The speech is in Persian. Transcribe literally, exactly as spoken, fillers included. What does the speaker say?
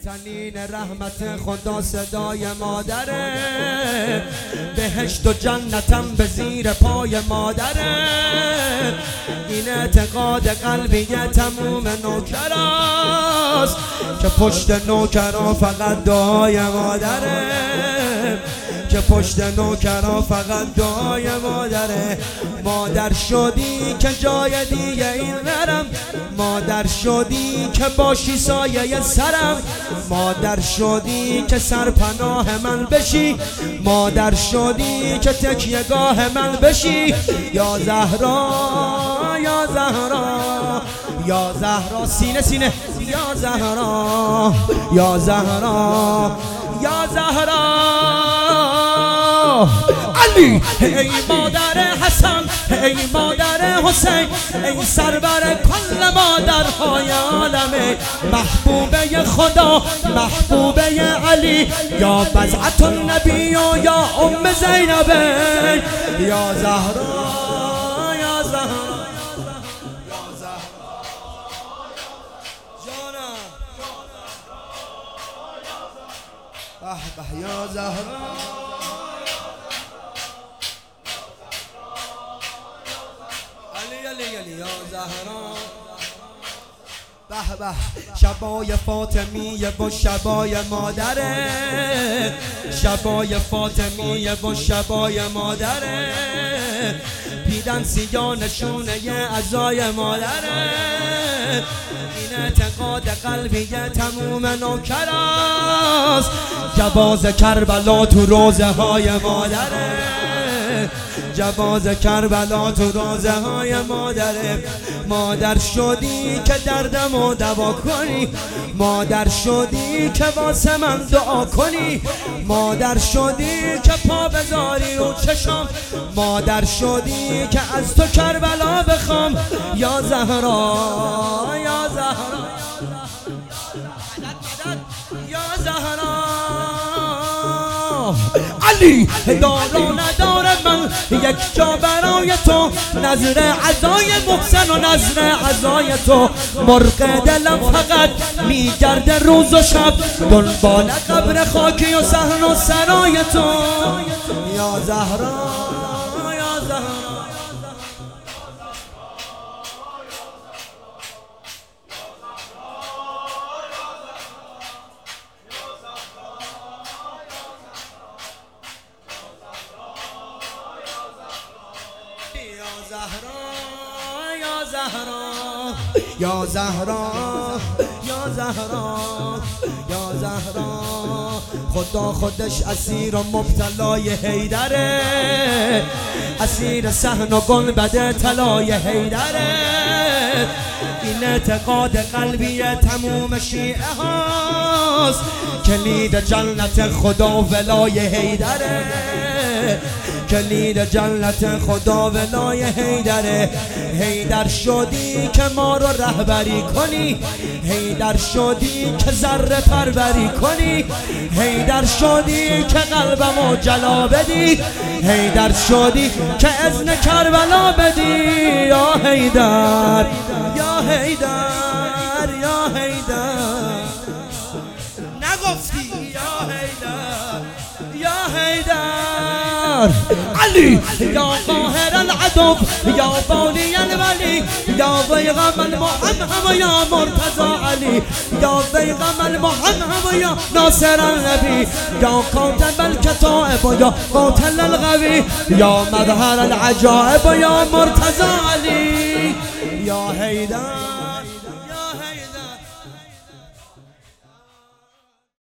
تنین رحمت خدا صدای مادره، بهشت و جنتم به زیر پای مادره. این اعتقاد قلبی تموم نوکراست که پشت نوکرا فقط دعای مادره، که پشت نوکرا فقط دعای مادره. مادر شدی که جای دیگه این نرم، مادر شدی که باشی سایه سرم، مادر شدی که سرپناه من بشی، مادر شدی که تکیهگاه من بشی. یا زهرا یا زهرا یا زهرا، سینه سینه، یا زهرا یا زهرا یا زهرا علی. ای مادر حسن، ای مادر حسین، ای سرور کل مادرهای عالمه، محبوبه خدا، محبوبه علی. یا بضعة النبی و یا ام زینبه، یا زهرا یا زهرا یا زهرا جانا به به، یا زهرا یا زهرا. به به، شبای فاطمیه و شبای مادره، شبای فاطمیه و شبای مادره. دیدن سیاه نشونه عزای مادره. این اعتقاد قلبی تموم نوکراست، جواز کربلا تو روزه های مادره، جواز کربلا تو روزه های مادره. مادر شدی که دردمو دوا کنی، مادر شدی که واسه من دعا کنی، مادر شدی که پا بذاری رو چشم، مادر شدی که از تو کربلا بخوام. یا زهرا یا زهرا یا زهرا علی. دار و ندار من یک جا برای تو، نظر عزای محسن و نظر عزای تو. مرغ دلم فقط میگرده روز و شب دنبال قبر خاکی و صحن و سرای تو. یا زهرا یا زهرا یا زهرا یا زهرا یا زهرا یا زهرا. خدا خودش اسیر و مبتلای حیدره، اسیر صحن و گنبد طلای حیدره. این اعتقاد قلبی تموم شیعه هاست، کلید جنت خدا ولای حیدره، کلید جنت خدا ولای حیدره. حیدر شدی که ما رو رهبری کنی، حیدر شدی که ذره پروری کنی، حیدر شدی که قلبمو جلا بدی، حیدر شدی که اذن کربلا بدی. یا حیدر یا حیدر یا حیدر، نگفتی یا حیدر یا حیدر علی. یا قاهر العدو یا بانی الولی، یا بیغم المحمد یا مرتضی علی، یا بیغم المحمد یا ناصر النبی، یا کاتب الکتائب یا قاتل الغوی، یا مظهر العجائب یا مرتضی علی. یا حیدر